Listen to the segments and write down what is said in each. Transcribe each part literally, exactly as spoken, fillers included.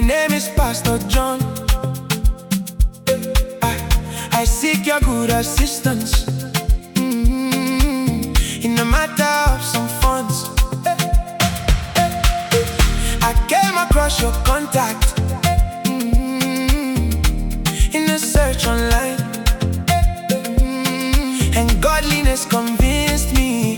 name is Pastor John. I, I seek your good assistance mm-hmm. in the matter of some funds. I came across your contact mm-hmm. in a search online mm-hmm. and godliness convinced me.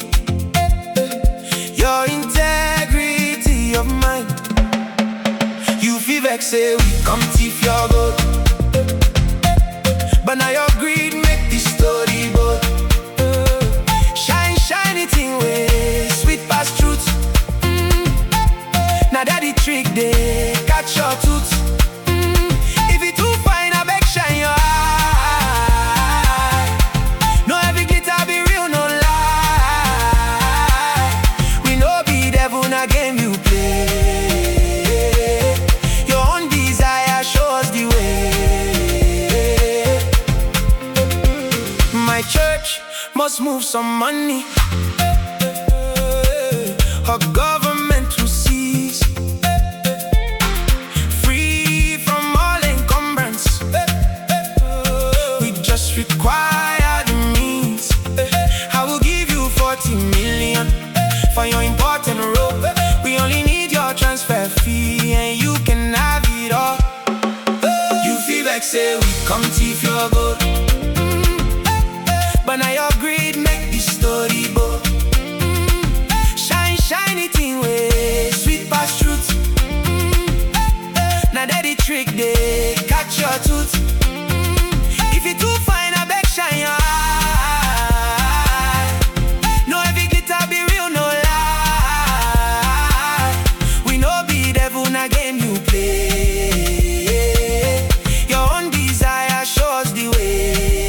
Your integrity of mind. You feel vex say we come thief your gold, but now your greed make this story bold. Shine, shiny thing way sweet past truth mm. Now that the trick they catch your tooth mm. If it too fine, I beg shine your eye. No every glitter be real, no lie. We no be devil, na game you play. Church must move some money. Our government to seize, free from all encumbrance. We just require the means. I will give you forty million for your important role. We only need your transfer fee and you can have it all. You feel like say we come thief your gold, but now your greed make this story bold mm. Shine, shiny thing way sweet past truth mm. Now that the trick they catch your tooth mm. If it too fine, I beg shine your eye. No every glitter be real, no lie. We no be devil, na game you play. Your own desire shows the way.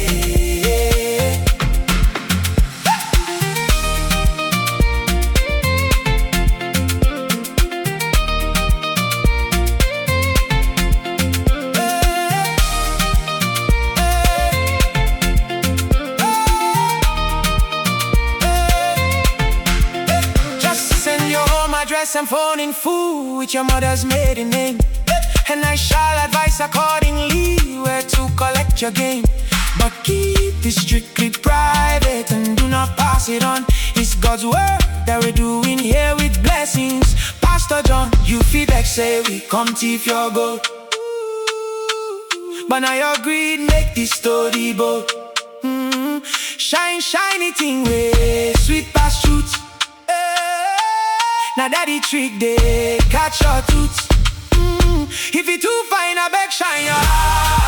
Address and phone in full with your mother's maiden name, and I shall advise accordingly where to collect your game. But keep it strictly private and do not pass it on. It's God's word that we're doing here with blessings. Pastor John, you feel like say we come thief your gold, but now your greed make this story bold mm-hmm. Shine, shiny thing way sweet past truth. Now that the trick they catch your tooth mm. If it too fine, I beg shine your eye.